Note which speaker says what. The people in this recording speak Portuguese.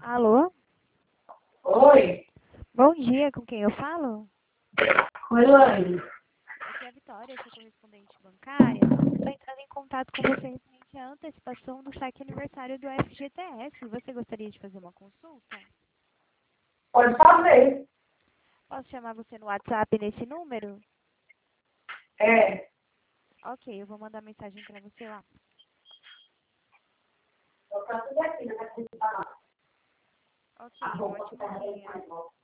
Speaker 1: Alô?
Speaker 2: Oi,
Speaker 1: Bom dia, com quem eu falo?
Speaker 2: oi, Laine.
Speaker 1: Aqui é a Vitória, sua correspondente bancária. Estou entrando em contato com você referente à antecipação do saque aniversário do FGTS. Você gostaria de fazer uma consulta?
Speaker 2: Pode fazer.
Speaker 1: Posso chamar você no WhatsApp nesse número?
Speaker 2: É,
Speaker 1: Ok, eu vou mandar mensagem para você lá.
Speaker 2: eu faço tudo aqui, né?
Speaker 1: Ok, um ótimo dia.